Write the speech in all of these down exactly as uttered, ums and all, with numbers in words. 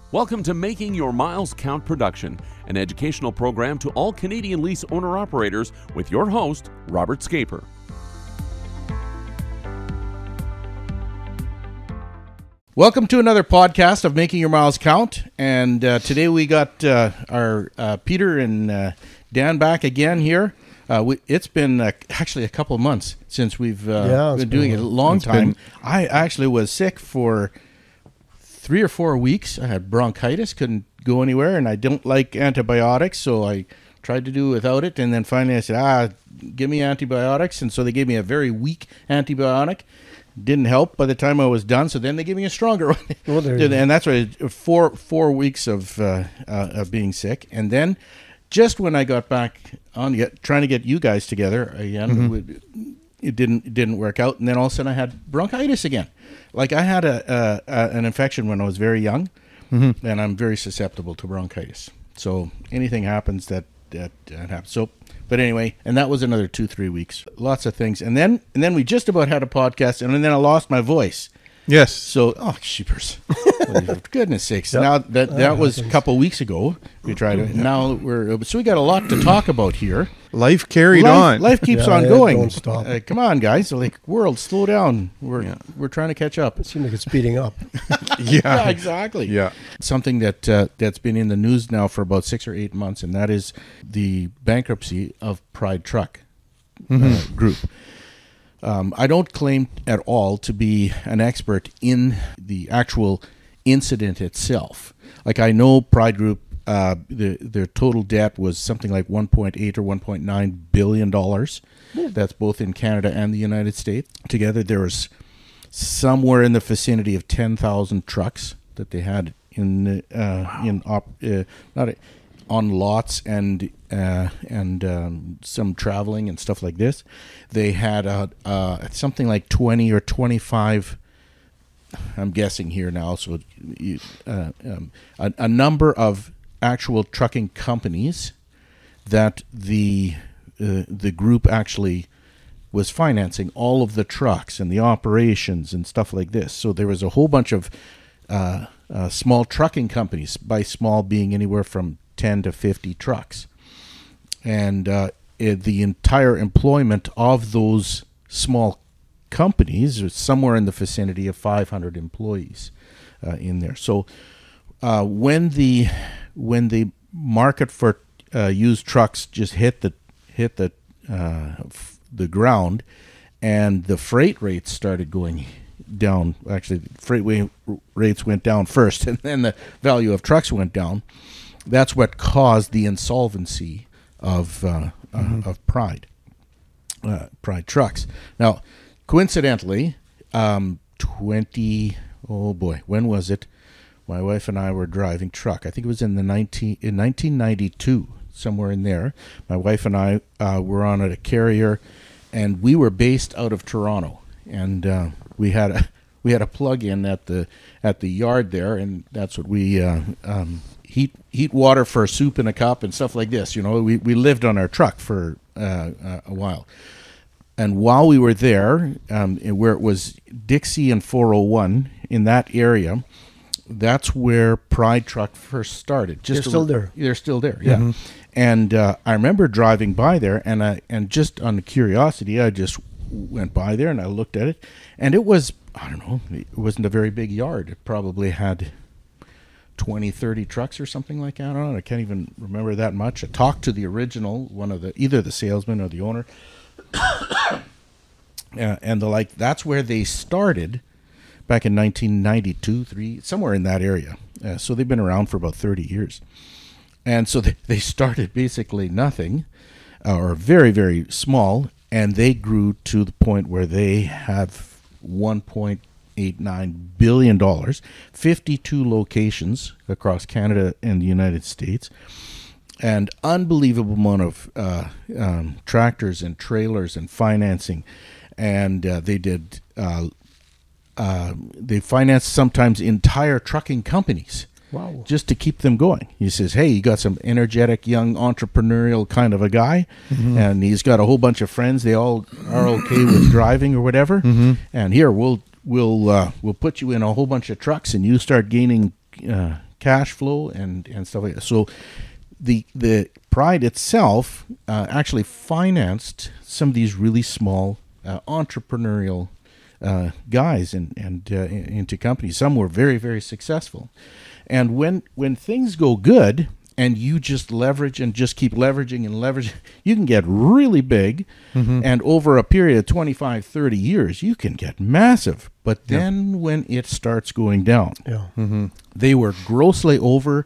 Welcome to Making Your Miles Count Production, an educational program to all Canadian lease owner-operators with your host, Robert Scaper. Welcome to another podcast of Making Your Miles Count, and uh, today we got uh, our uh, Peter and uh, Dan back again here. Uh, we, it's been uh, actually a couple of months since we've uh, yeah, been doing been, it. A long time. Been... I actually was sick for three or four weeks. I had bronchitis, couldn't go anywhere, and I don't like antibiotics, so I tried to do without it. And then finally I said, ah, give me antibiotics. And so they gave me a very weak antibiotic. Didn't help by the time I was done, so then they gave me a stronger one. Well, and that's why four four weeks of uh, uh, of being sick. And then just when I got back on get, trying to get you guys together again, mm-hmm. it didn't it didn't work out. And then all of a sudden I had bronchitis again. Like I had a, a, a an infection when I was very young, mm-hmm. and I'm very susceptible to bronchitis. So anything happens that that, that happens. So, but anyway, and that was another two three weeks. Lots of things, and then and then we just about had a podcast, and then I lost my voice. Yes. So, oh, sheepers. For goodness sakes. Yep. Now, that that was a couple of weeks ago. We tried it. Now, we're, so we got a lot to talk about here. Life carried life, on. Life keeps yeah, on yeah, going. Don't stop. Uh, come on, guys. Like, world, slow down. We're yeah. we're trying to catch up. It seems like it's speeding up. yeah. yeah, exactly. Yeah. Something that, uh, that's been in the news now for about six or eight months, and that is the bankruptcy of Pride Truck mm-hmm. uh, Group. Um, I don't claim at all to be an expert in the actual incident itself. Like I know Pride Group, uh, the, their total debt was something like one point eight or one point nine billion dollars. Yeah. That's both in Canada and the United States. Together there was somewhere in the vicinity of ten thousand trucks that they had in, uh, wow. in op, uh, not a, on lots and uh, and um, some traveling and stuff like this. They had a, uh, something like twenty or twenty-five, I'm guessing here now, so uh, um, a, a number of actual trucking companies that the uh, the group actually was financing all of the trucks and the operations and stuff like this. So there was a whole bunch of uh, uh, small trucking companies, by small being anywhere from ten to fifty trucks. And uh, it, the entire employment of those small companies was somewhere in the vicinity of five hundred employees uh, in there. So uh, when the when the market for uh, used trucks just hit the hit the uh, f- the ground, and the freight rates started going down. Actually, freight way rates went down first, and then the value of trucks went down. That's what caused the insolvency of uh, mm-hmm. uh, of Pride, uh, Pride Trucks. Now, coincidentally, um, twenty oh boy, when was it? My wife and I were driving truck. I think it was in the nineteen in nineteen ninety-two, somewhere in there. My wife and I uh, were on a carrier, and we were based out of Toronto, and uh, we had a we had a plug-in at the at the yard there, and that's what we. Uh, um, Heat heat water for soup in a cup and stuff like this. You know, we, we lived on our truck for uh, uh, a while. And while we were there, um, where it was Dixie and four oh one, in that area, that's where Pride Truck first started. Just they're still a, there. They're still there, yeah. Mm-hmm. And uh, I remember driving by there, and I, and just on curiosity, I just went by there and I looked at it. And it was, I don't know, it wasn't a very big yard. It probably had twenty, thirty trucks or something like that on it. I can't even remember that much. I talked to the original, one of the, either the salesman or the owner, uh, and the like. That's where they started back in nineteen ninety-two, three, somewhere in that area. Uh, so they've been around for about thirty years. And so they, they started basically nothing, uh, or very, very small, and they grew to the point where they have one point eight nine billion dollars, fifty-two locations across Canada and the United States, and unbelievable amount of uh, um, tractors and trailers and financing. And uh, they did uh, uh, they financed sometimes entire trucking companies. Wow. Just to keep them going. He says, hey, you got some energetic, young, entrepreneurial kind of a guy, mm-hmm. and he's got a whole bunch of friends. They all are okay with driving or whatever. Mm-hmm. And here, we'll we'll uh, we'll put you in a whole bunch of trucks, and you start gaining uh, cash flow and, and stuff like that. So the the Pride itself uh, actually financed some of these really small uh, entrepreneurial uh, guys and and uh, into companies. Some were very very successful, and when when things go good and you just leverage and just keep leveraging and leveraging, you can get really big, mm-hmm. and over a period of twenty-five, thirty years, you can get massive. But then yeah. when it starts going down, yeah. mm-hmm. they were grossly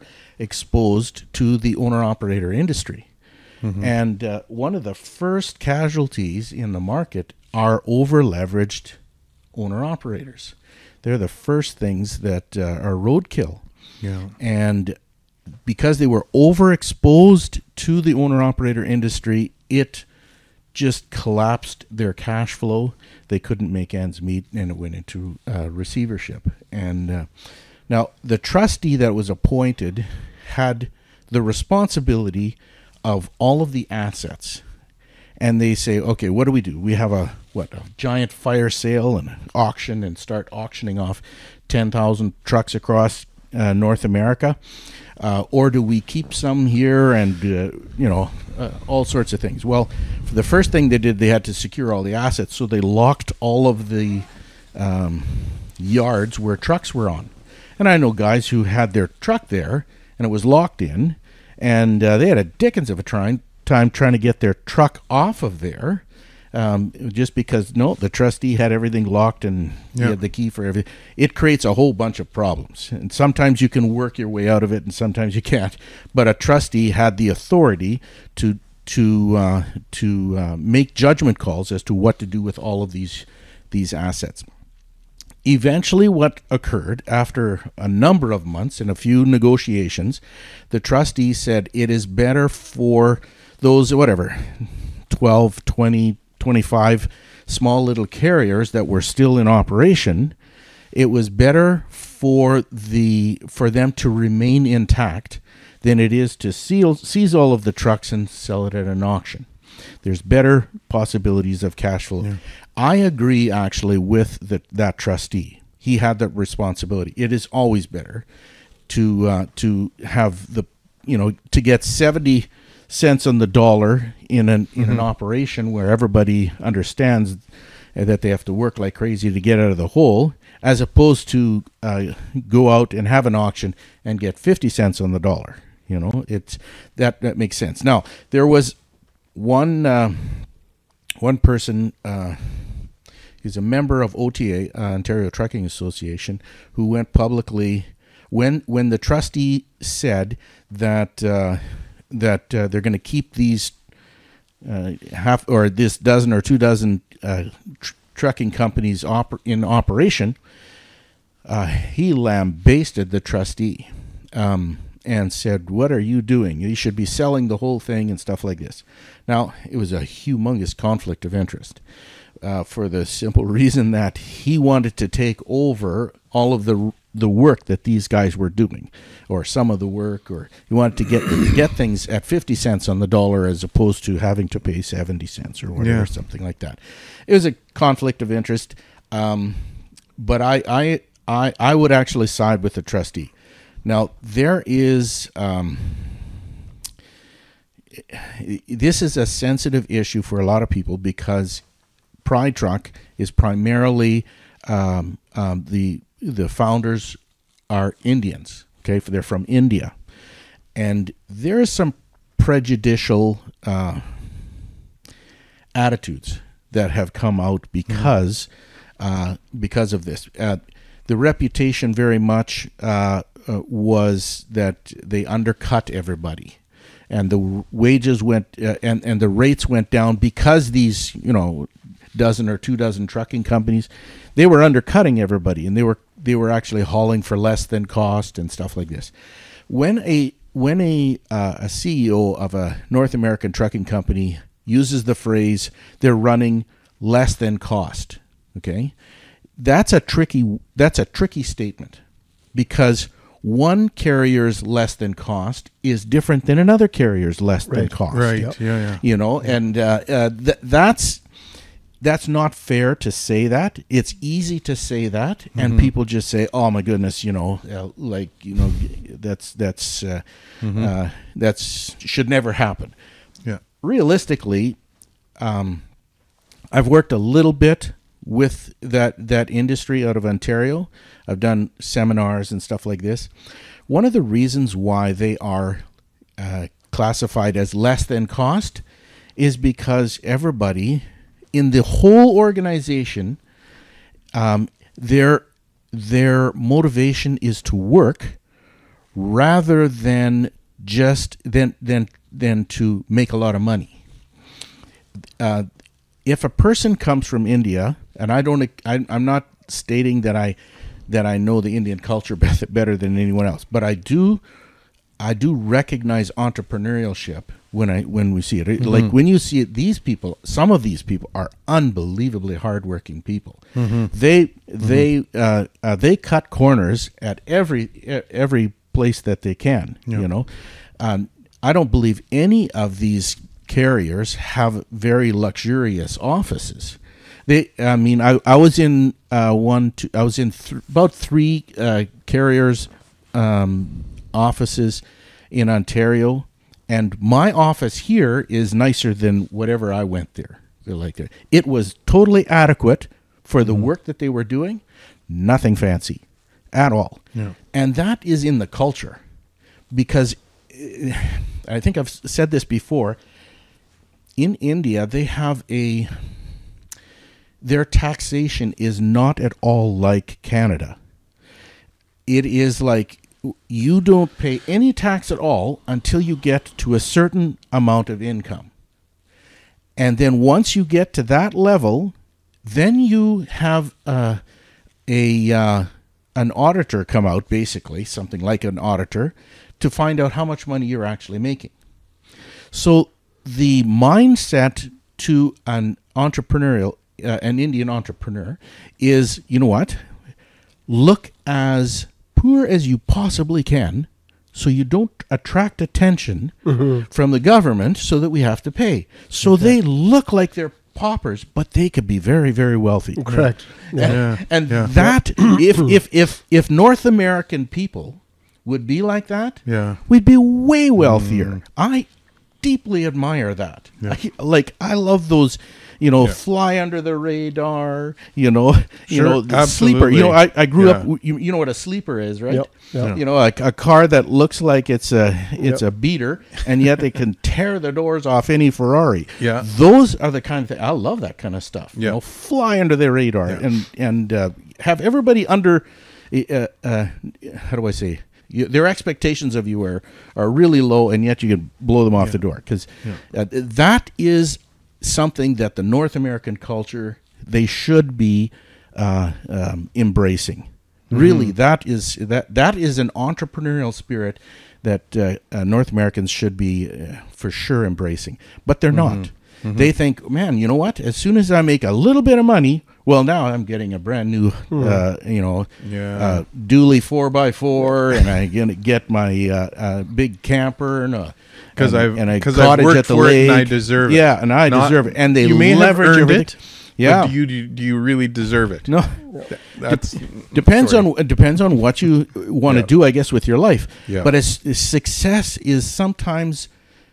overexposed to the owner-operator industry. Mm-hmm. And uh, one of the first casualties in the market are over-leveraged owner-operators. They're the first things that uh, are roadkill. Yeah. And because they were overexposed to the owner-operator industry, it just collapsed their cash flow. They couldn't make ends meet, and it went into uh, receivership. And uh, now the trustee that was appointed had the responsibility of all of the assets. And they say, okay, what do we do? We have a what a giant fire sale and an auction and start auctioning off ten thousand trucks across uh, North America. Uh, or do we keep some here and, uh, you know, uh, all sorts of things? Well, for the first thing they did, they had to secure all the assets. So they locked all of the um, yards where trucks were on. And I know guys who had their truck there and it was locked in. And uh, they had a dickens of a trying, time trying to get their truck off of there. Um, just because, no, the trustee had everything locked and yeah. he had the key for everything. It creates a whole bunch of problems. And sometimes you can work your way out of it and sometimes you can't. But a trustee had the authority to to uh, to uh, make judgment calls as to what to do with all of these these assets. Eventually, what occurred after a number of months and a few negotiations, the trustee said it is better for those, whatever, twelve, twenty, twenty-five small little carriers that were still in operation. It was better for the for them to remain intact than it is to seal, seize all of the trucks and sell it at an auction. There's better possibilities of cash flow. Yeah. I agree actually with the, that trustee. He had that responsibility. It is always better to uh, to have the you know to get seventy cents on the dollar in an in mm-hmm. an operation where everybody understands that they have to work like crazy to get out of the hole, as opposed to uh, go out and have an auction and get fifty cents on the dollar. You know, it's that that makes sense. Now there was one uh, one person. Uh, he's a member of O T A, uh, Ontario Trucking Association, who went publicly when when the trustee said that. Uh, that uh, they're going to keep these uh, half or this dozen or two dozen uh, tr- trucking companies oper- in operation, uh, he lambasted the trustee um, and said, what are you doing? You should be selling the whole thing and stuff like this. Now, it was a humongous conflict of interest uh, for the simple reason that he wanted to take over all of the the work that these guys were doing, or some of the work, or he wanted to get get things at fifty cents on the dollar as opposed to having to pay seventy cents or whatever, yeah. something like that. It was a conflict of interest, um, but I, I I I would actually side with the trustee. Now there is um, this is a sensitive issue for a lot of people because Pride Truck is primarily um, um, the The founders are Indians, okay? They're from India. And there is some prejudicial uh, attitudes that have come out because uh, because of this. Uh, the reputation very much uh, uh, was that they undercut everybody. And the wages went, uh, and, and the rates went down because these, you know, dozen or two dozen trucking companies, they were undercutting everybody, and they were they were actually hauling for less than cost and stuff like this. When a when a uh, a C E O of a North American trucking company uses the phrase "they're running less than cost," okay, that's a tricky that's a tricky statement, because one carrier's less than cost is different than another carrier's less right. than cost. Right. Yep. Yeah. Yeah. You know, and uh, uh, th- that's. that's not fair to say that. It's easy to say that, and people just say, "Oh my goodness, you know, uh, like you know, that's that's uh, Mm-hmm. uh, that's should never happen." Yeah. Realistically, um, I've worked a little bit with that that industry out of Ontario. I've done seminars and stuff like this. One of the reasons why they are uh, classified as less than cost is because everybody in the whole organization, um, their their motivation is to work rather than just than than than to make a lot of money. Uh, if a person comes from India, and I don't, I, I'm not stating that I that I know the Indian culture better than anyone else, but I do, I do recognize entrepreneurship when I when we see it. Mm-hmm. Like when you see it, these people, some of these people are unbelievably hardworking people. Mm-hmm. They mm-hmm. they uh, uh, they cut corners at every every place that they can. Yeah. You know, um, I don't believe any of these carriers have very luxurious offices. They, I mean, I, I was in uh, one, two, I was in th- about three uh, carriers' um, offices in Ontario, and my office here is nicer than whatever I went there. Like it was totally adequate for the work that they were doing, nothing fancy at all, yeah. And that is in the culture, because I think I've said this before. In India, they have a. Their taxation is not at all like Canada. It is like you don't pay any tax at all until you get to a certain amount of income. And then once you get to that level, then you have uh, a uh, an auditor come out, basically, something like an auditor, to find out how much money you're actually making. So the mindset to an entrepreneurial Uh, an Indian entrepreneur is, you know what, look as poor as you possibly can so you don't attract attention mm-hmm. from the government so that we have to pay. So okay. They look like they're paupers, but they could be very, very wealthy. Correct. Yeah. And, yeah. and yeah. that, if, if, if, if North American people would be like that, yeah. we'd be way wealthier. Mm. I deeply admire that. Yeah. I, like, I love those... You know, yeah. fly under the radar. You know, sure, you know, the absolutely. sleeper. You know, I, I grew yeah. up. You, you know what a sleeper is, right? Yep, yep. You know, a, a car that looks like it's a it's yep. a beater, and yet they can tear the doors off any Ferrari. Yeah, those are the kind of thing. I love that kind of stuff. Yeah. You know, fly under the radar yeah. and and uh, have everybody under. Uh, uh, how do I say? You, their expectations of you are are really low, and yet you can blow them off yeah. the door because yeah. uh, that is. Something that the North American culture they should be uh, um, embracing. Mm-hmm. Really, that is that that is an entrepreneurial spirit that uh, uh, North Americans should be uh, for sure embracing. But they're mm-hmm. not. Mm-hmm. They think, man, you know what? As soon as I make a little bit of money, well, now I'm getting a brand new, mm. uh, you know, yeah. uh, dually four by four, and I'm gonna get my uh, uh, big camper and a. Because and, I've and a because cottage I've worked at the for lake. it and I deserve it. Yeah, and I Not, deserve it. And they you may leverage have earned everything. it. Yeah. But do you do, do you really deserve it? No. That's De- depends sorry. on it depends on what you want to Yeah. do, I guess, with your life. Yeah. But as, as success is sometimes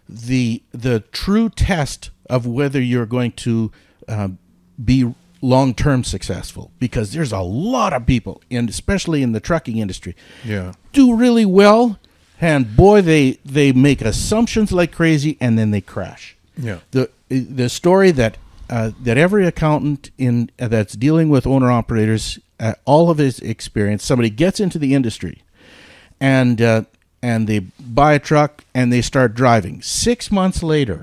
the the true test of whether you're going to uh, be long-term successful, because there's a lot of people, and especially in the trucking industry, Yeah. do really well. And boy, they, they make assumptions like crazy, and then they crash. Yeah. The the story that uh, that every accountant in uh, that's dealing with owner operators, uh, all of his experience, somebody gets into the industry, and uh, and they buy a truck and they start driving. Six months later,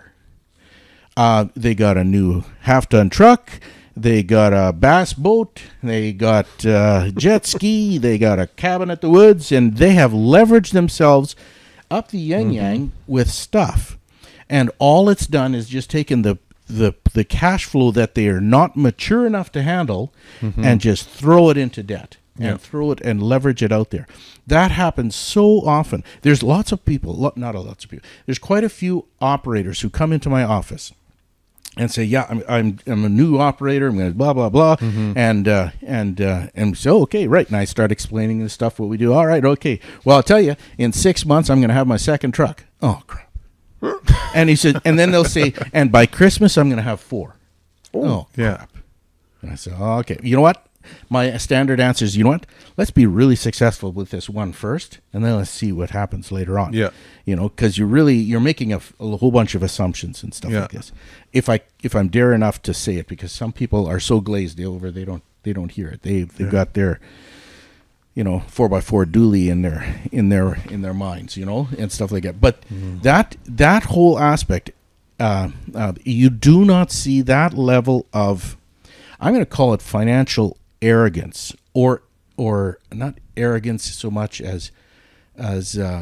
uh, they got a new half-ton truck. They got a bass boat, they got uh, jet ski, they got a cabin at the woods, and they have leveraged themselves up the yin-yang mm-hmm. with stuff. And all it's done is just taken the, the, the cash flow that they are not mature enough to handle mm-hmm. and just throw it into debt and yeah. throw it and leverage it out there. That happens so often. There's lots of people, not a lots of people, there's quite a few operators who come into my office. and say, yeah, I'm I'm, I'm a new operator. I'm going to blah blah blah, Mm-hmm. and uh, and uh, and so okay, right. And I start explaining the stuff what we do. All right, okay. Well, I'll tell you, in six months, I'm going to have my second truck. Oh crap! And he said, and then they'll say, and by Christmas, I'm going to have four. Oh, Yeah. crap! And I said, oh, okay. You know what? My standard answer is, you know what? Let's be really successful with this one first, and then let's see what happens later on. Yeah. You know, because you're really you're making a, a whole bunch of assumptions and stuff Yeah. like this. If I if I'm dare enough to say it, because some people are so glazed over, they don't they don't hear it. They they've Yeah. got their, you know, four by four dually in their in their in their minds, you know, and stuff like that. But Mm-hmm. that that whole aspect, uh, uh, you do not see that level of, I'm going to call it financial arrogance, or or not arrogance so much as as uh,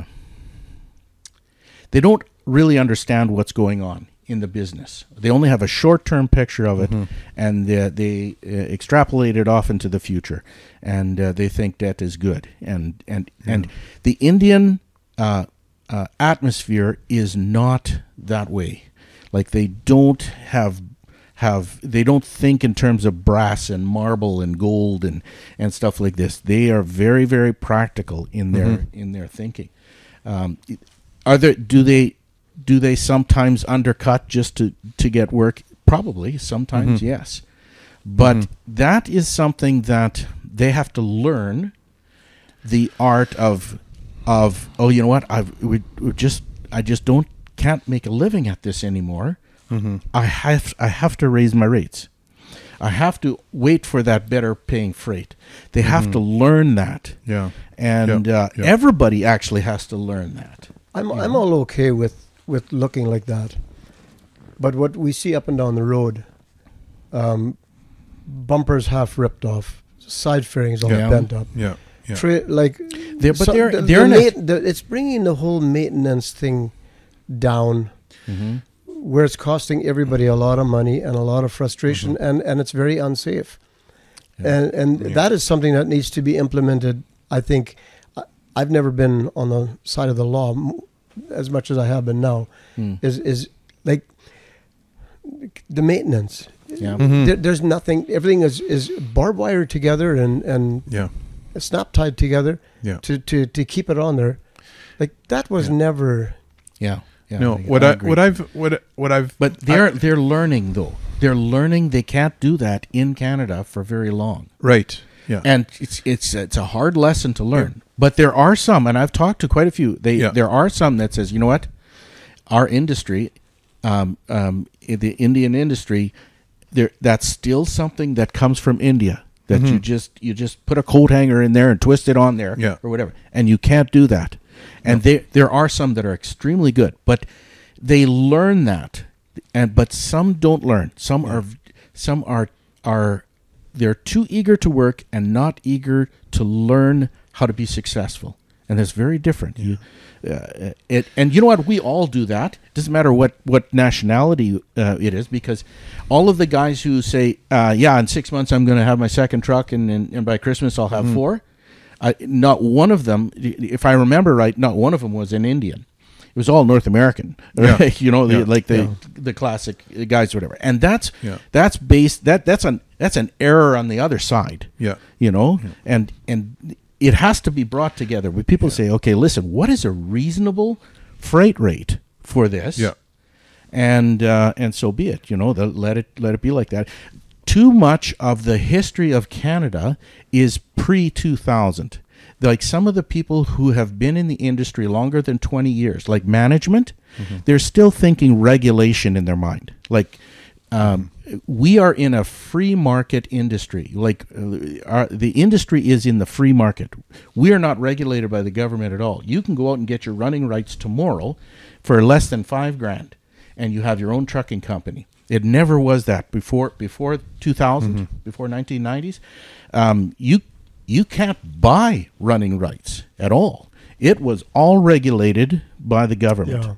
they don't really understand what's going on in the business. They only have a short-term picture of it, and uh, they uh, extrapolate it off into the future, and uh, they think that is good. And and and the Indian uh, uh, atmosphere is not that way. Like, they don't have have they don't think in terms of brass and marble and gold and, and stuff like this. They are very, very practical in their in their thinking. Um, are there do they do they sometimes undercut just to, to get work? Probably. Sometimes, yes. But that is something that they have to learn, the art of of oh, you know what? I've we, we just I just don't can't make a living at this anymore. Mm-hmm. I have I have to raise my rates. I have to wait for that better paying freight. They have to learn that. Yeah. And Yep. uh, Yep. everybody actually has to learn that. I'm I'm all okay with, with looking like that, but what we see up and down the road, um, bumpers half ripped off, side fairings all Yeah. bent up. Yeah. Yeah. Tra- like, They're- but so they're- the, they're the in a- ma- the, it's bringing the whole maintenance thing down, Mm-hmm. where it's costing everybody a lot of money and a lot of frustration, and, and it's very unsafe. And and Yeah. that is something that needs to be implemented. I think I- I've never been on the side of the law m- as much as I have been now. Mm. Is is like the maintenance. Yeah. Mhm. There, there's nothing. Everything is, is barbed wire together and and Yeah. snap tied together Yeah. to, to, to keep it on there. Like that was Yeah. never. Yeah. Yeah. No, I- what I I, agree. what I've what what I've But they're they're learning though. They're learning they can't do that in Canada for very long. right. Yeah. And it's it's it's a hard lesson to learn. But there are some, and I've talked to quite a few. They Yeah. there are some that says, you know what, our industry, um, um, i- the Indian industry, there that's still something that comes from India. That you just you just put a coat hanger in there and twist it on there, Yeah. or whatever, and you can't do that. And there there are some that are extremely good, but they learn that, and but some don't learn. Some are some are are they're too eager to work and not eager to learn how to be successful, and that's very different. You, uh, it, and you know what? We all do that. It doesn't matter what what nationality uh, it is, because all of the guys who say, uh, "Yeah, in six months I'm going to have my second truck, and and, and by Christmas I'll have four." Uh, not one of them, if I remember right, not one of them was an Indian. It was all North American, Yeah. right? You know, the, Yeah. like the Yeah. the classic guys, or whatever. And that's Yeah. that's based that that's an that's an error on the other side. Yeah. You know, and and it has to be brought together. Where people say, okay, listen, what is a reasonable freight rate for this? Yeah. And uh, and so be it. You know, the, let it let it be like that. Too much of the history of Canada is pre two thousand. Like some of the people who have been in the industry longer than twenty years, like management, they're still thinking regulation in their mind. Like um, we are in a free market industry. Like uh, our, the industry is in the free market. We are not regulated by the government at all. You can go out and get your running rights tomorrow for less than five grand, and you have your own trucking company. It never was that before before two thousand, before nineteen nineties. Um, you you can't buy running rights at all. It was all regulated by the government. Yeah.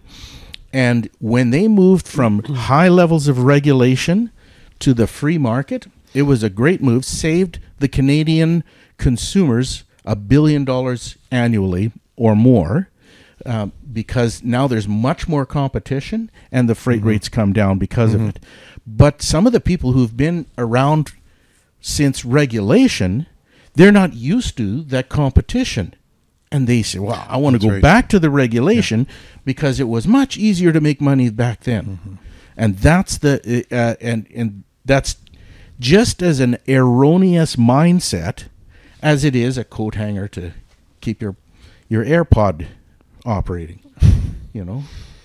And when they moved from high levels of regulation to the free market, it was a great move, saved the Canadian consumers a billion dollars annually or more um, because now there's much more competition and the freight mm-hmm. rates come down because mm-hmm. of it. But some of the people who've been around since regulation, they're not used to that competition. And they say, well, I want to go right. back to the regulation yeah. because it was much easier to make money back then. Mm-hmm. And that's the uh, and and that's just as an erroneous mindset as it is a coat hanger to keep your your AirPod operating. You know,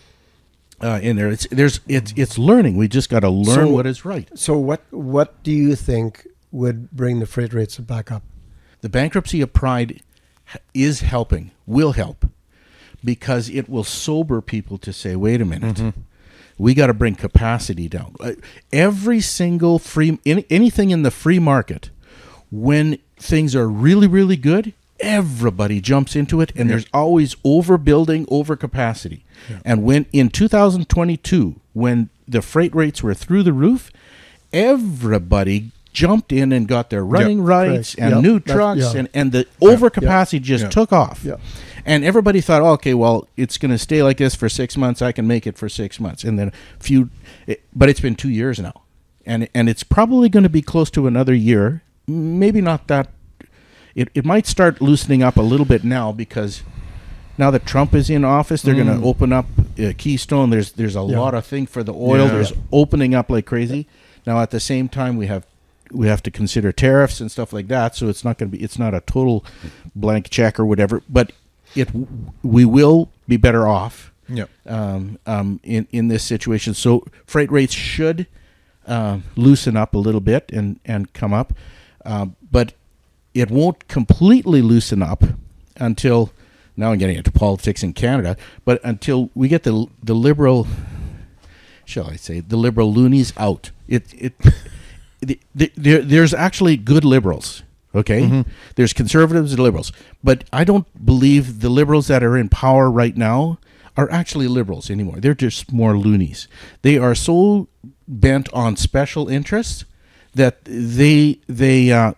uh, in there, it's there's it's it's learning. We just got to learn so, what is right. So what what do you think would bring the freight rates back up? The bankruptcy of Pride is helping, will help, because it will sober people to say, wait a minute, mm-hmm. we got to bring capacity down. Uh, every single free, any, anything in the free market, when things are really, really good, everybody jumps into it, and yeah. there's always overbuilding, overcapacity. Yeah. And when in two thousand twenty-two, when the freight rates were through the roof, everybody jumped in and got their running yep, rights correct. and yep, new trucks, yeah. and, and the yeah, overcapacity yeah, just yeah. took off. Yeah. And everybody thought, oh, okay, well, it's going to stay like this for six months. I can make it for six months. And then a few, it, but it's been two years now. And and it's probably going to be close to another year. Maybe not that. It, it might start loosening up a little bit now, because now that Trump is in office, they're mm. going to open up uh, Keystone. There's there's a yeah. lot of thing for the oil. Yeah. There's yeah. opening up like crazy. Now, at the same time, we have we have to consider tariffs and stuff like that. So it's not going to be, it's not a total blank check or whatever, but it, we will be better off yep. um, um, in, in this situation. So freight rates should uh, loosen up a little bit and, and come up. Uh, but it won't completely loosen up until, now I'm getting into politics in Canada, but until we get the, the liberal, shall I say, the liberal loonies out. It, it, The, the, there, there's actually good liberals, okay? Mm-hmm. There's conservatives and liberals. But I don't believe the liberals that are in power right now are actually liberals anymore. They're just more loonies. They are so bent on special interests that they they uh,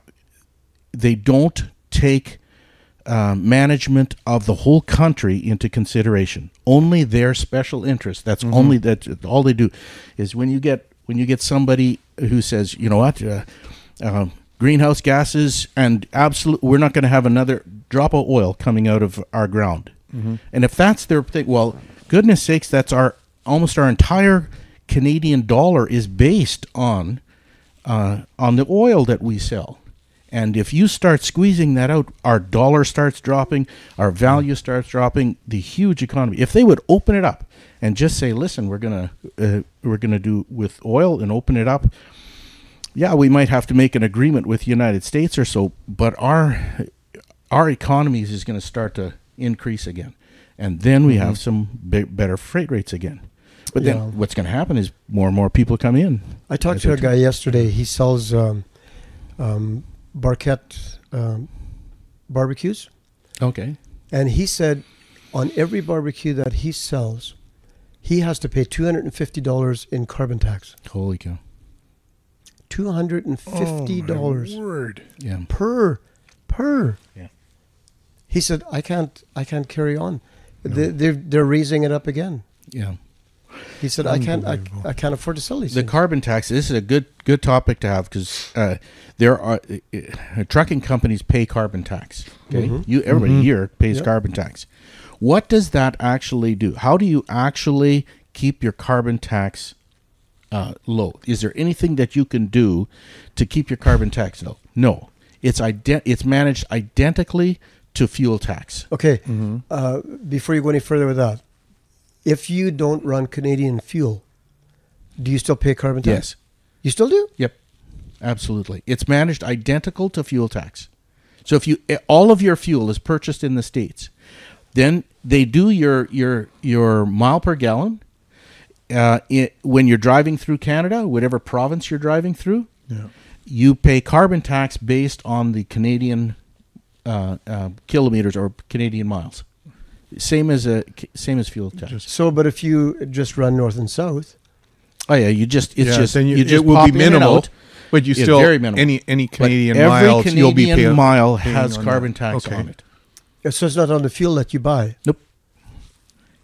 they don't take uh, management of the whole country into consideration. Only their special interests. That's mm-hmm. only that. All they do is when you get when you get somebody who says, you know what, uh, uh, greenhouse gases and absolute, we're not going to have another drop of oil coming out of our ground. Mm-hmm. And if that's their thing, well, goodness sakes, that's our almost our entire Canadian dollar is based on uh, on the oil that we sell. And if you start squeezing that out, our dollar starts dropping, our value starts dropping, the huge economy. If they would open it up and just say, listen, we're gonna uh, we're gonna do with oil and open it up. Yeah, we might have to make an agreement with the United States or so, but our our economies is going to start to increase again, and then we mm-hmm. have some be- better freight rates again. But yeah. then what's going to happen is more and more people come in. I talked to a guy yesterday. He sells um, um, Barquette um, barbecues. Okay, and he said on every barbecue that he sells, he has to pay two hundred fifty dollars in carbon tax. Holy cow. two hundred fifty dollars oh, my word. Yeah. per per. Yeah. He said, I can't I can't carry on. No. They they're, they're raising it up again. Yeah. He said, I can't I, I can't afford to sell these The things. carbon tax, this is a good good topic to have, because uh, there are uh, uh, trucking companies pay carbon tax. Okay, mm-hmm. you everybody mm-hmm. here pays yep. carbon tax. What does that actually do? How do you actually keep your carbon tax uh, low? Is there anything that you can do to keep your carbon tax low? No. It's ident- It's managed identically to fuel tax. Okay. Mm-hmm. Uh, before you go any further with that, if you don't run Canadian fuel, do you still pay carbon tax? Yes. You still do? Yep. Absolutely. It's managed identical to fuel tax. So if you all of your fuel is purchased in the States, then they do your your your mile per gallon. Uh, it, when you're driving through Canada, whatever province you're driving through, yeah. you pay carbon tax based on the Canadian uh, uh, kilometers or Canadian miles. Same as a same as fuel tax. Just so, but if you just run north and south, oh yeah, you just it's yeah, just then you, you just it will pop be minimal. Out, but you it's still very minimal. any any Canadian but every miles Canadian you'll be pay, mile has on carbon that. tax Okay. on it. so it's not on the fuel that you buy. Nope.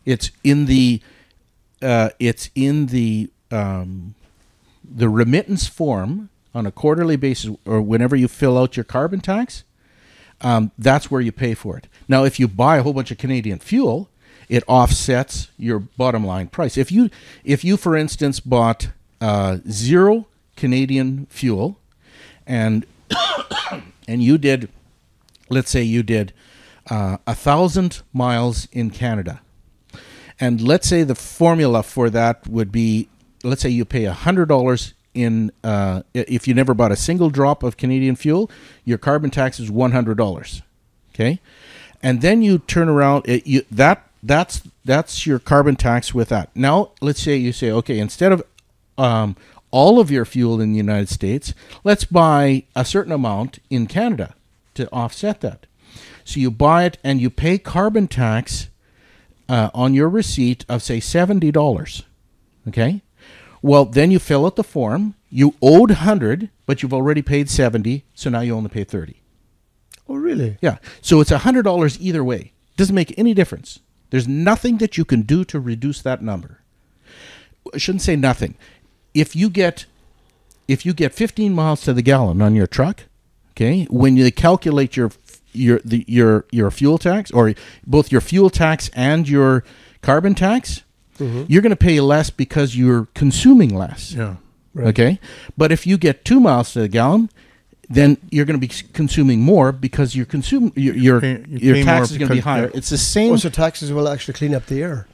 It's in the uh, it's in the um, the remittance form on a quarterly basis, or whenever you fill out your carbon tax. Um, that's where you pay for it. Now, if you buy a whole bunch of Canadian fuel, it offsets your bottom line price. If you, if you, for instance, bought uh, zero Canadian fuel, and and you did, let's say you did uh, a thousand miles in Canada, and let's say the formula for that would be, let's say you pay a hundred dollars. In uh, if you never bought a single drop of Canadian fuel, your carbon tax is one hundred dollars. Okay, and then you turn around. It, you, that that's that's your carbon tax with that. Now let's say you say, okay, instead of um, all of your fuel in the United States, let's buy a certain amount in Canada to offset that. So you buy it and you pay carbon tax uh, on your receipt of say seventy dollars. Okay. Well, then you fill out the form. You owed one hundred, but you've already paid seventy, so now you only pay thirty. Oh, really? Yeah. So it's one hundred dollars either way. Doesn't make any difference. There's nothing that you can do to reduce that number. I shouldn't say nothing. If you get if you get fifteen miles to the gallon on your truck, okay, when you calculate your your the your your fuel tax, or both your fuel tax and your carbon tax, mm-hmm. you're going to pay less because you're consuming less. Yeah. Right. Okay. But if you get two miles to the gallon, then you're going to be consuming more because your consume your your, Pay- you your pay tax more is going to be because- higher. yeah. It's the same. Also, taxes will actually clean up the air.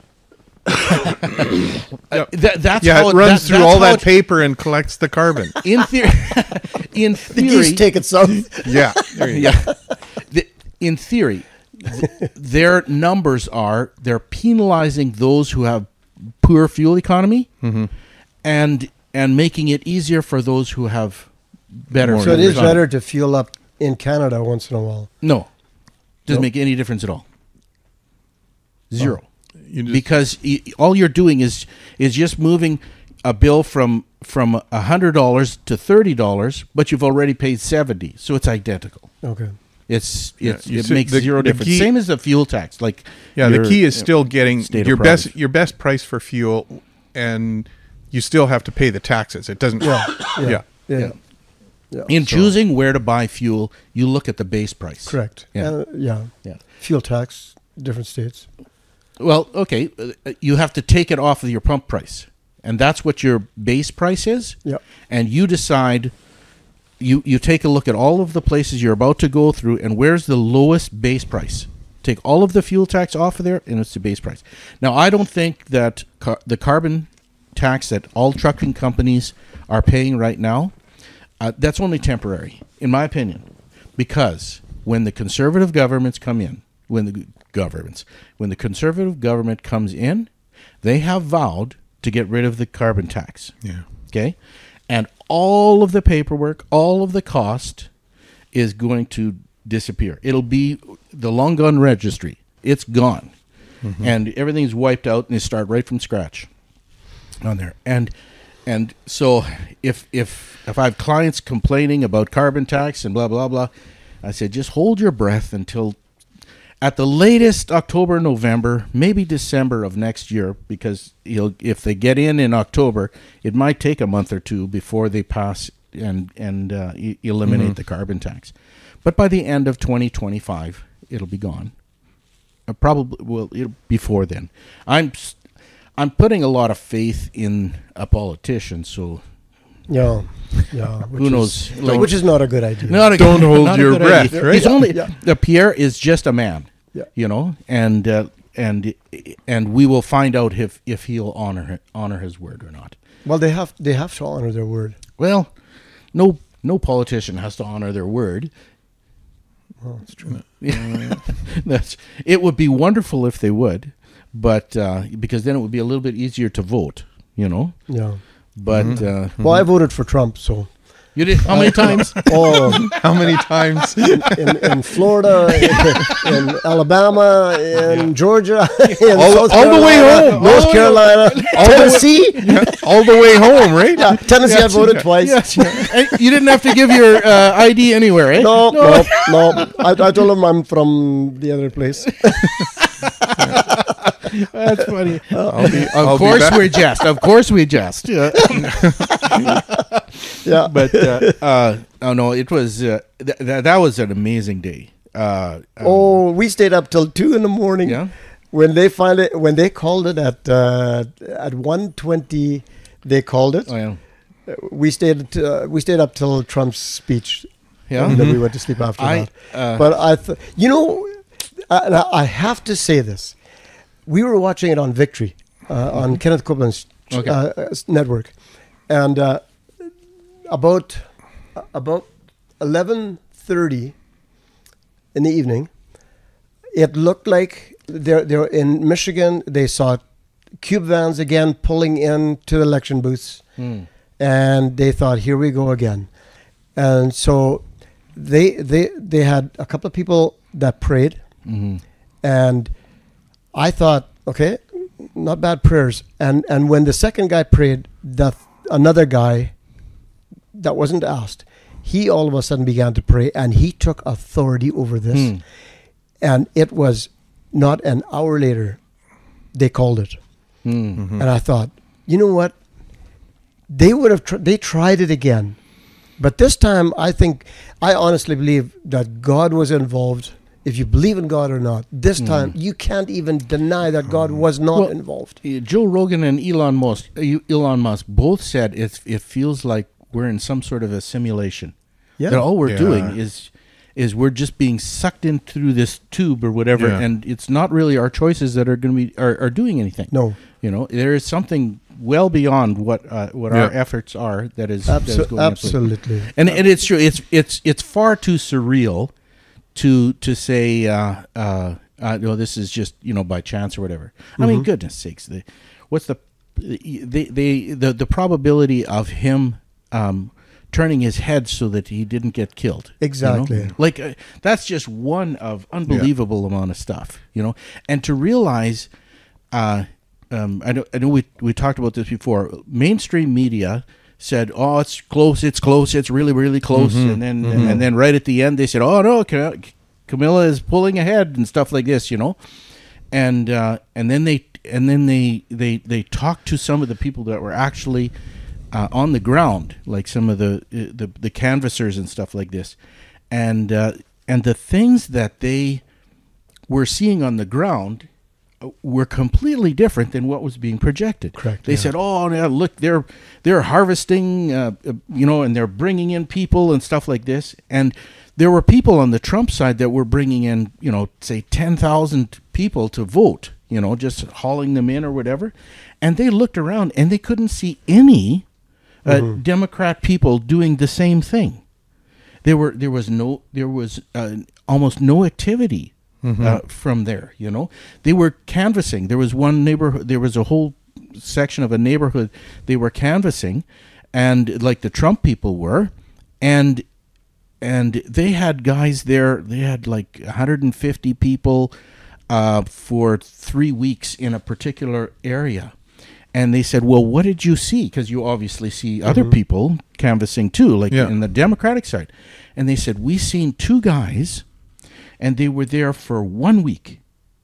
uh, that, that's Yeah, how it runs that- through that's all how that it- paper and collects the carbon. in theory. in The theory, geese take it south. Yeah. There you go. yeah. The, in theory, th- their numbers are they're penalizing those who have poor fuel economy, Mm-hmm. and and making it easier for those who have better. More So it fuel is economy. better to fuel up in Canada once in a while. No, doesn't Nope. make any difference at all. Zero. You just, Because y- all you're doing is is just moving a bill from from a hundred dollars to thirty dollars, but you've already paid seventy, so it's identical. Okay. It's Yeah, it's you it see, makes the- zero the difference. key- Same as the fuel tax. Like yeah, the your- key is yeah, still getting state of your province. best your best price for fuel, and you still have to pay the taxes. It doesn't. Yeah. Yeah. Yeah. Yeah. Yeah. Yeah. In So- choosing where to buy fuel, you look at the base price. Correct. Yeah. Uh, yeah. Yeah. Fuel tax, different states. Well, okay, uh, you have to take it off of your pump price, and that's what your base price is. Yeah. And you decide. You you take a look at all of the places you're about to go through, and where's the lowest base price. Take all of the fuel tax off of there, and it's the base price. Now, I don't think that car- the carbon tax that all trucking companies are paying right now, uh, that's only temporary, in my opinion, because when the conservative governments come in, when the governments, when the conservative government comes in, they have vowed to get rid of the carbon tax. Yeah. Okay, and all of the paperwork, all of the cost is going to disappear. It'll be the long gone registry. It's gone, mm-hmm. and everything's wiped out, and you start right from scratch on there. And and so if if if I have clients complaining about carbon tax and blah blah blah, I said just hold your breath until at the latest October, November, maybe December of next year, because you'll, if they get in in October, it might take a month or two before they pass and and uh, e- eliminate Mm-hmm. the carbon tax. But by the end of twenty twenty-five, it'll be gone. Uh, probably well it'll, before then. I'm s- I'm putting a lot of faith in a politician, so Yeah. Yeah. Which who is- knows? Like, which is not a good idea. not a, Don't hold not a your good breath, idea. right? He's only Yeah. uh, Pierre is just a man. Yeah. You know, and uh, and and we will find out if if he'll honor honor his word or not. Well, they have they have to honor their word. Well, no no politician has to honor their word. Well, it's true. That's it would be wonderful if they would, but uh, because then it would be a little bit easier to vote. You know, Yeah. but Mm-hmm. uh, Well, I voted for Trump, so you did how many times? oh, How many times? in, in Florida, in, in Alabama, in Georgia, in All- South all the way Carolina, home. North Oh, Carolina, Tennessee. All the way home, right? Yeah, Tennessee, I voted twice. And you didn't have to give your uh, I D anywhere, eh? No, no, no. I, I told him I'm from the other place. That's funny. I'll be, Of I'll be course back. we jest. Of course we jest. Yeah. Yeah. But uh, uh, oh no, it was uh, th- th- that was an amazing day. Uh, um, Oh, we stayed up till two in the morning. yeah. When they finally, when they called it at uh, at one twenty, they called it. Oh, yeah. We stayed uh, we stayed up till Trump's speech. Yeah. And then we went to sleep after I, that. uh, But I, th- you know, I, I have to say this. We were watching it on Victory, uh, on Kenneth Copeland's Okay. uh, uh, network, and uh, about about eleven thirty in the evening, it looked like they're they're in Michigan. They saw cube vans again pulling into election booths, Hmm. and they thought, "Here we go again." And so they they they had a couple of people that prayed, Mhm. and I thought, okay, not bad prayers. And and when the second guy prayed, the th- another guy that wasn't asked, he all of a sudden began to pray, and he took authority over this. Hmm. And it was not an hour later, they called it. Hmm. And I thought, you know what? They would have tr- they tried it again, but this time I think I honestly believe that God was involved. If you believe in God or not, this time you can't even deny that God was not Well, involved. Uh, Joe Rogan and Elon Musk, uh, Elon Musk both said it. It feels like we're in some sort of a simulation. Yeah. That all we're Yeah. doing is is we're just being sucked in through this tube or whatever, Yeah. and it's not really our choices that are going to be are, are doing anything. No. You know, there is something well beyond what uh, what our Yeah. efforts are that is, that is Abso- going into play. absolutely. And and it's true. It's it's it's far too surreal to to say, uh, uh, uh, no, this is just you know by chance or whatever. I mean, goodness sakes, the, what's the they, they the the probability of him um, turning his head so that he didn't get killed? you know? Exactly. Like uh, that's just one of unbelievable amount of stuff, you know. And to realize, uh, um, I know I know we we talked about this before. Mainstream media said, "Oh, it's close, it's close, it's really, really close," and then and then right at the end they said, "Oh no, Ca- Camilla is pulling ahead" and stuff like this, you know, and uh, and then they and then they they they talked to some of the people that were actually uh, on the ground, like some of the the the canvassers and stuff like this, and uh, and the things that they were seeing on the ground were completely different than what was being projected. Correct, They yeah. said, "Oh, yeah, look, they're they're harvesting, uh, uh, you know, and they're bringing in people and stuff like this." And there were people on the Trump side that were bringing in, you know, say ten thousand people to vote, you know, just hauling them in or whatever. And they looked around and they couldn't see any uh, Democrat people doing the same thing. There were there was no there was uh, almost no activity. Uh, from there, you know, they were canvassing. There was one neighborhood. There was a whole section of a neighborhood they were canvassing, and like the Trump people were, and and they had guys there. They had like one hundred fifty people uh, for three weeks in a particular area. And they said, "Well, what did you see?" Because you obviously see other people canvassing too, like Yeah. in the Democratic side. And they said, "We seen two guys, and they were there for one week,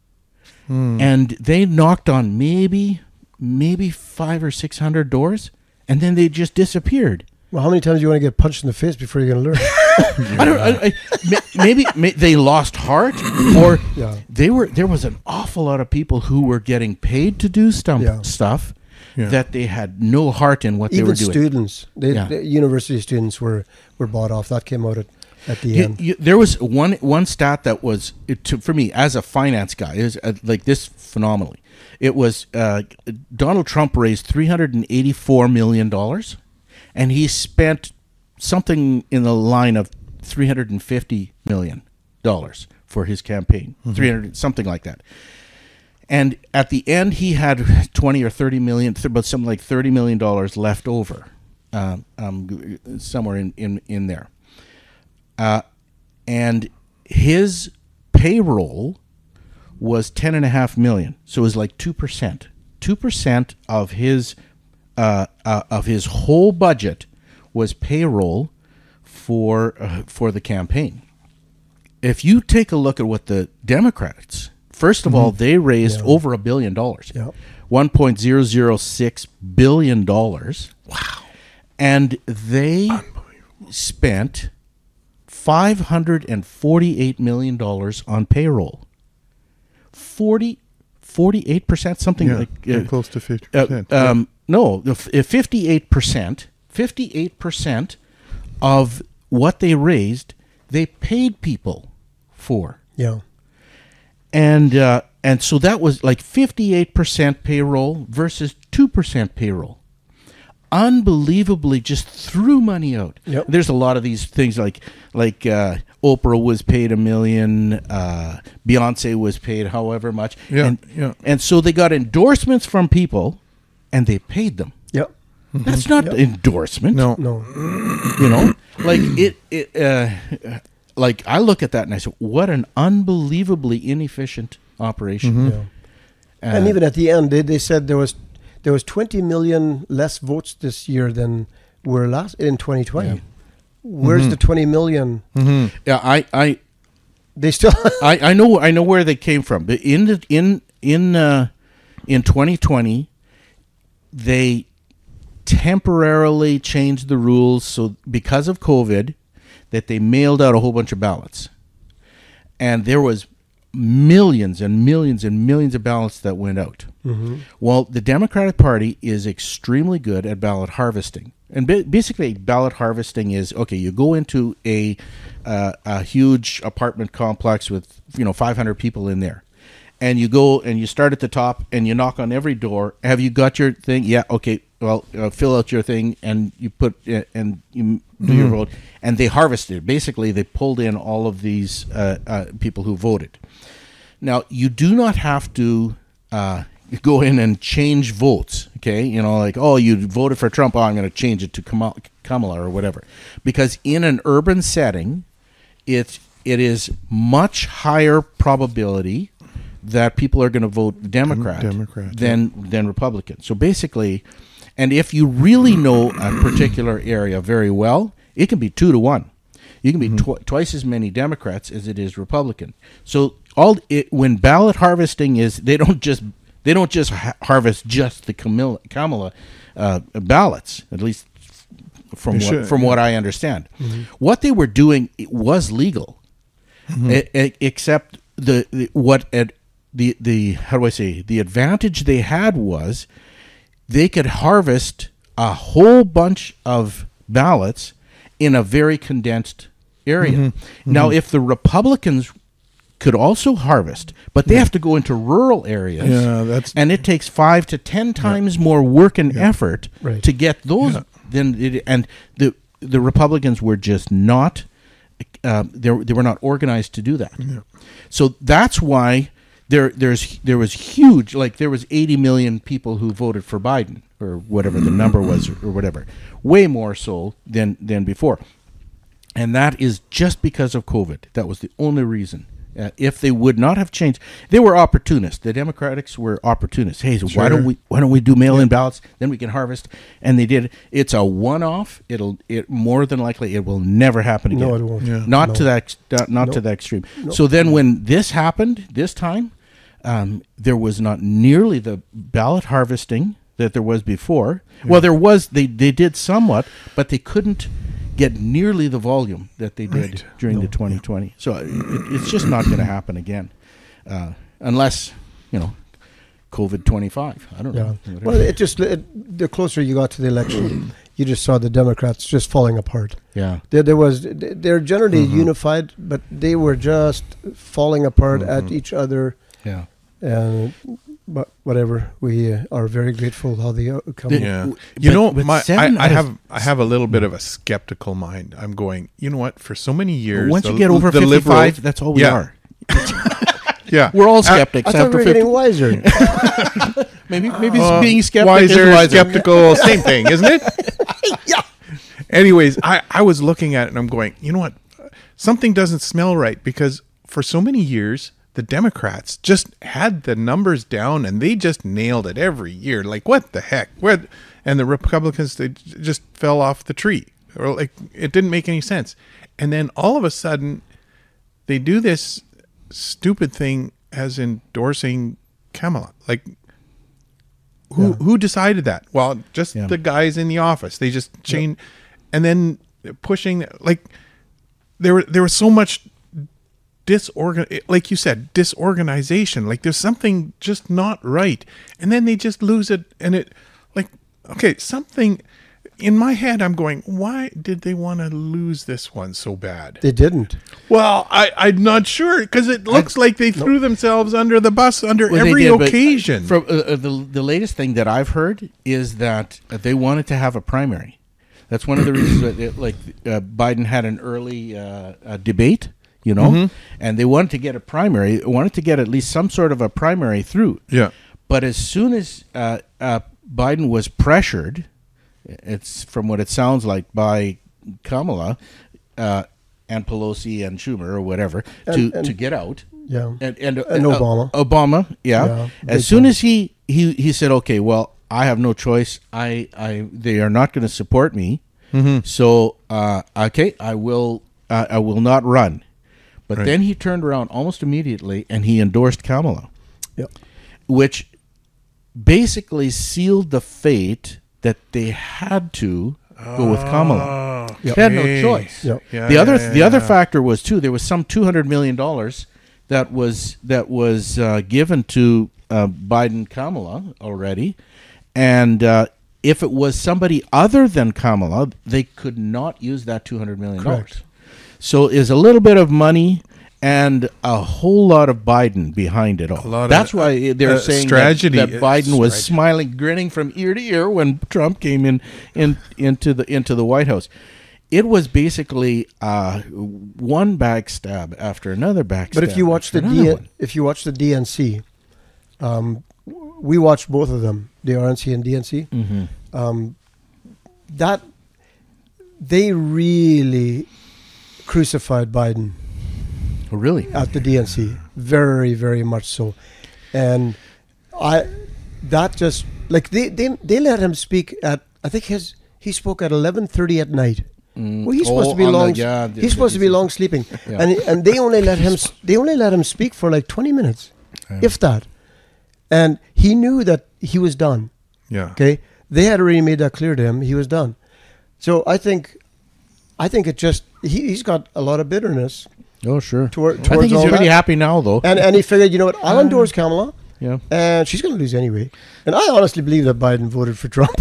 and they knocked on maybe, maybe five or six hundred doors, and then they just disappeared." Well, how many times do you want to get punched in the face before you're going to learn? I don't. I, I, ma- maybe may, they lost heart, or Yeah. they were. There was an awful lot of people who were getting paid to do stum- Yeah. stuff Yeah. that they had no heart in what they Even were doing. students, they, Yeah. the university students were, were bought off. That came out at, at the You- end. you- there was one one stat that was it, to, for me as a finance guy is uh, like this phenomenally. It was uh, Donald Trump raised three hundred and eighty four million dollars, and he spent something in the line of three hundred and fifty million dollars for his campaign. Three hundred something like that. And at the end, he had twenty or thirty million, th- but something like thirty million dollars left over, um, um, somewhere in in in there. Uh, and his payroll was ten and a half million, so it was like two percent. Two percent of his uh, uh, of his whole budget was payroll for uh, for the campaign. If you take a look at what the Democrats First of all, they raised Yeah. over a billion dollars. Yeah. one point zero zero six billion dollars. Wow. And they spent five hundred forty-eight million dollars on payroll. forty, forty-eight percent, something Yeah, like yeah, uh, close to fifty uh, percent. um, no, the f- uh, fifty-eight percent, fifty-eight percent of what they raised, they paid people for. Yeah. And uh, and so that was like fifty-eight percent payroll versus two percent payroll. Unbelievably just threw money out. Yep. There's a lot of these things like like uh, Oprah was paid a million, uh, Beyonce was paid however much. Yeah, and, yeah. and so they got endorsements from people and they paid them. Yep. That's not Yep. endorsement. No. No. You know? Like it it uh, like I look at that and I say, what an unbelievably inefficient operation. Yeah. Uh, And even at the end, they, they said there was there was twenty million less votes this year than were last in twenty twenty. Yeah. Where's the twenty million? yeah, I, I They still I, I know I know where they came from. But in the, in in uh, in twenty twenty, they temporarily changed the rules so because of COVID that they mailed out a whole bunch of ballots, and there was millions and millions and millions of ballots that went out. Mm-hmm. Well, the Democratic Party is extremely good at ballot harvesting. And ba- basically, ballot harvesting is, okay, you go into a uh, a huge apartment complex with, you know, five hundred people in there. And you go and you start at the top and you knock on every door. Have you got your thing? Yeah, okay. Well, uh, fill out your thing and you put uh, and you do your vote. And they harvested. Basically, they pulled in all of these uh, uh, people who voted. Now, you do not have to uh, go in and change votes, okay? You know, like, oh, you voted for Trump, oh, I'm going to change it to Kamala, Kamala or whatever. Because in an urban setting, it, it is much higher probability that people are going to vote Democrat, Democrat, than, than Republican. So basically, and if you really know a particular area very well, it can be two to one. You can be tw- twice as many Democrats as it is Republican. So all it when ballot harvesting is, they don't just they don't just ha- harvest just the Kamala, Kamala uh, ballots. At least from They what, should, from yeah. what I understand, what they were doing it was legal, E- e- except the, the what ad, the the how do I say the advantage they had was they could harvest a whole bunch of ballots in a very condensed area. Mm-hmm. Now, if the Republicans could also harvest, but they have to go into rural areas, Yeah, that's- and it takes five to ten times more work and effort Right. to get those. Yeah. Than it, and the the Republicans were just not uh, they were- they were not organized to do that. So that's why there there's there was huge, like there was eighty million people who voted for Biden or whatever the number was or, or whatever, way more so than than before. And that is just because of COVID. That was the only reason. Uh, if they would not have changed, they were opportunists. The Democrats were opportunists. Hey, so why don't Sure. we why don't we do mail-in ballots? Then we can harvest. And they did. It's a one-off. It'll it more than likely it will never happen again. No, it won't. Yeah. Not No. to that ex- uh, not to No. that extreme. So then when this happened this time, um, there was not nearly the ballot harvesting that there was before. Well, there was. They they did somewhat, but they couldn't get nearly the volume that they did Right. during the twenty twenty. So it, it's just not going to happen again, uh, unless you know, COVID twenty-five. I don't Yeah. know. Well, it just it, the closer you got to the election, you just saw the Democrats just falling apart. yeah. There, there was they're generally unified, but they were just falling apart at each other. Yeah. And but whatever, we uh, are very grateful how they uh, come. The- Yeah, w- you but know, with my I, seven I out of- have I have a little bit of a skeptical mind. I'm going, you know what? For so many years, Once the- you get over the fifty-five, liberals- that's all we yeah, are. Yeah, We're all Uh, skeptics I thought after we were fifty. getting wiser. Maybe maybe Uh, being skeptic wiser, is wiser. skeptical, same thing, isn't it? Yeah. Anyways, I, I was looking at it and I'm going, you know what? Something doesn't smell right, because for so many years, the Democrats just had the numbers down and they just nailed it every year. Like, what the heck? Where? And the Republicans, they j- just fell off the tree, or like it didn't make any sense. And then all of a sudden, they do this stupid thing as endorsing Kamala? Like, who Yeah. who decided that? Well, just Yeah. the guys in the office. They just changed, and then pushing like there were there was so much disorgan like you said disorganization. Like there's something just not right, and then they just lose it, and it like okay something. In my head, I'm going, why did they want to lose this one so bad? They didn't. Well, I, I'm not sure because it looks like they threw themselves under the bus under Well, they every did, but occasion. From uh, uh, the the latest thing that I've heard is that uh, they wanted to have a primary. That's one of the reasons that it, like uh, Biden had an early uh, uh, debate, you know, Mm-hmm. and they wanted to get a primary, wanted to get at least some sort of a primary through. Yeah. But as soon as uh, uh, Biden was pressured, it's from what it sounds like by Kamala uh, and Pelosi and Schumer or whatever to, And- and- to get out. Yeah. And, and, And uh, Obama. Obama, yeah. Yeah, big as soon time. as he, he, he said, okay, well, I have no choice. I, I they are not going to support me. Mm-hmm. So uh, okay, I will uh, I will not run. But Right. then he turned around almost immediately and he endorsed Kamala, Yep. which basically sealed the fate that they had to go with Kamala. Yep. They had no Okay. choice. Yep. Yeah, the other yeah, the yeah, other yeah. factor was too there was some two hundred million dollars that was that was uh, given to uh, Biden Kamala already, and uh, if it was somebody other than Kamala, they could not use that two hundred million dollars. Correct. So is a little bit of money and a whole lot of Biden behind it all. lot of, That's why they're uh, saying strategy- that, that Biden was strategy. smiling, grinning from ear to ear when Trump came in, in into the into the White House. It was basically uh, one backstab after another backstab. But if you watch after the another D- one. if you watch the D N C, um, we watched both of them, the R N C and D N C. Mhm. Um, that they really crucified Biden Oh, really, at the D N C, very, very much so, and I that just like they they they let him speak at I think his he spoke at eleven thirty at night. Mm. Well, he's supposed Oh, to be on the- long. yeah, the- he's supposed to be long sleeping, Yeah. and and they only let him s- they only let him speak for like twenty minutes, Yeah. if that, and he knew that he was done. Yeah. Okay, they had already made that clear to him. He was done. So I think, I think it just he, he's got a lot of bitterness oh sure. toward, I towards think he's all pretty that. happy now, though. And and he figured, you know what, I'll endorse Kamala, yeah. and she's going to lose anyway. And I honestly believe that Biden voted for Trump.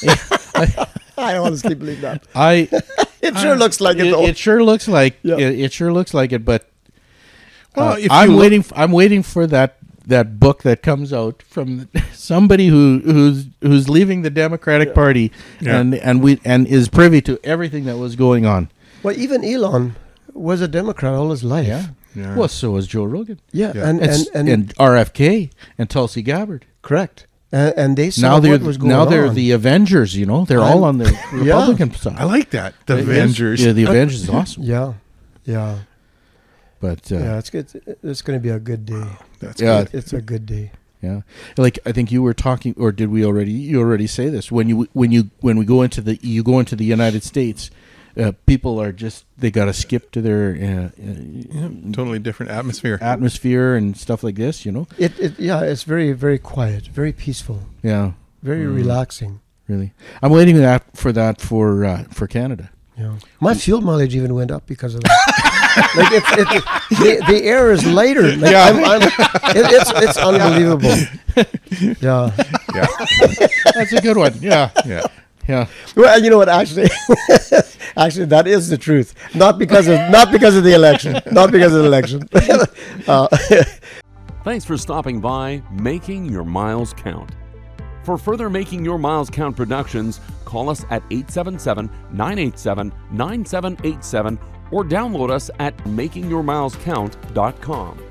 I honestly believe that. I It sure looks like it, it, though. it sure looks like Yeah. it, it sure looks like it, but Well, uh, if I'm you look- waiting. f- I'm waiting for that that book that comes out from somebody who who's who's leaving the Democratic Party Yeah. and and we and is privy to everything that was going on. Well, even Elon was a Democrat all his life. Yeah. Yeah. Well, so was Joe Rogan. Yeah, Yeah. And, And, and, s- and, and R F K and Tulsi Gabbard. correct. And, and they saw Now they're what was going now on. they're the Avengers. You know, they're all on the Republican side. I like that. The Yes. Avengers. Yeah, the Avengers is awesome. Yeah, yeah, But uh, yeah. It's good. It's going to be a good day. That's Yeah. good. It's a good day. yeah, like I think you were talking, or did we already? You already say this when you when you when we go into the you go into the United States, uh, people are just they got to skip to their uh, Yeah, uh, totally different atmosphere. atmosphere and stuff like this. You know, It, it yeah. It's very, very quiet, very peaceful, yeah, very Mm. relaxing. really. I'm waiting that for that for uh, for Canada. Yeah. My fuel mileage even went up because of that. Like it's, it's the, the air is lighter. Like Yeah. I'm, I'm, it, it's it's unbelievable. Yeah. Yeah. That's a good one. Yeah, Yeah. yeah. Well, you know what? Actually, actually, that is the truth. Not because of not because of the election. Not because of the election. uh, Thanks for stopping by Making Your Miles Count. For further Making Your Miles Count productions, call us at eight seven seven, nine eight seven, nine seven eight seven or download us at making your miles count dot com.